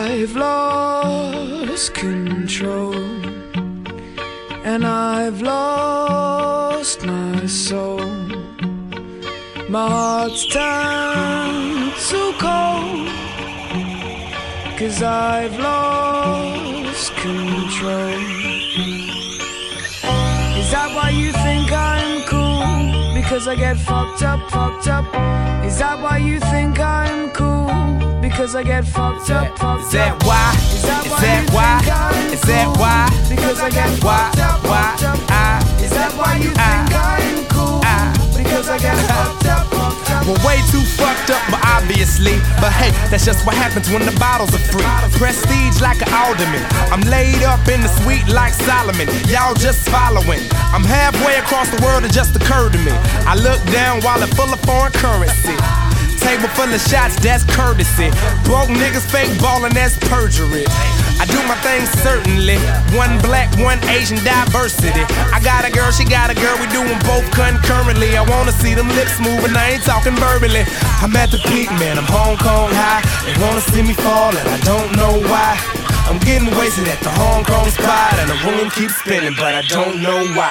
I've lost control, and I've lost my soul. My heart's turned so cold, 'cause I've lost control. Is that why you think I'm cool? Because I get fucked up, fucked up. Is that why you think I'm cool? Because I get fucked up, fucked up. Is that why? Is that why? Is that why? Because I get fucked up, fucked up. Is that why you think I'm cool? Because I get fucked up, fucked up. Well, way too fucked up, but obviously. But hey, that's just what happens when the bottles are free. Prestige like an alderman. I'm laid up in the suite like Solomon. Y'all just following. I'm halfway across the world, it just occurred to me. I look down while it's full of foreign currency. Table full of shots, that's courtesy. Broke niggas fake ballin', that's perjury. I do my thing certainly. One black, one Asian diversity. I got a girl, she got a girl, we doing both concurrently. I wanna see them lips moving, I ain't talking verbally. I'm at the peak, man, I'm Hong Kong high. They wanna see me fall and I don't know why. I'm getting wasted at the Hong Kong spot, and the room keeps spinning, but I don't know why.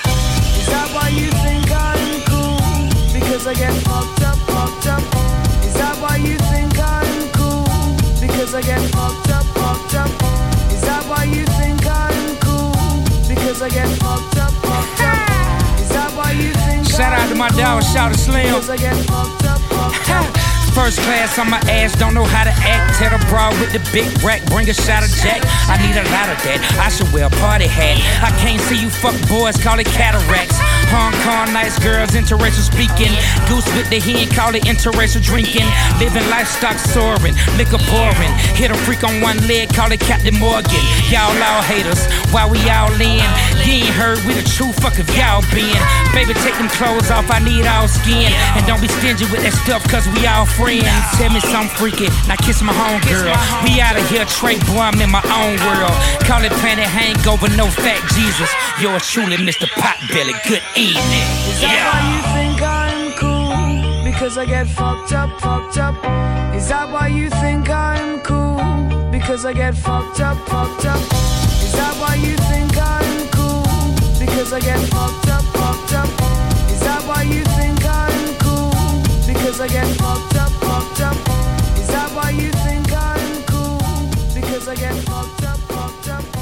Is that why you think I'm cool? Because I get fucked up, fucked up. Is that why you think I'm cool? Because I get fucked up, fucked up. Is that why you think I'm cool? Because I get fucked up, fucked up. Is that why you think Shout out to my dog, shout out to Slim. Because I get fucked up, fucked up. First class on my ass, don't know how to act. Tell the broad with the big rack, bring a shot of Jack. I need a lot of that, I should wear a party hat. I can't see you fuck boys, call it cataracts. Hong Kong nice girls, interracial speaking. Goose with the hen, call it interracial drinking. Living livestock soaring, liquor pouring. Hit a freak on one leg, call it Captain Morgan. Y'all all haters, why we all in? You ain't heard we the true fuck if y'all been. Baby, take them clothes off, I need all skin. And don't be stingy with that stuff, cause we all friends. Tell me something freaky, now kiss my homegirl. We out of here, Trey, boy, I'm in my own world. Call it planet hangover, no fat Jesus. Yours truly, Mr. Potbelly, good evening. Is that why you think I'm cool? Because I get fucked up, fucked up. Is that why you think I'm cool? Because I get fucked up, fucked up. Is that why you think I'm cool? Because I get fucked up, fucked up. Is that why you think I'm cool? Because I get fucked up, fucked up. Is that why you think I'm cool? Because I get fucked up, fucked up.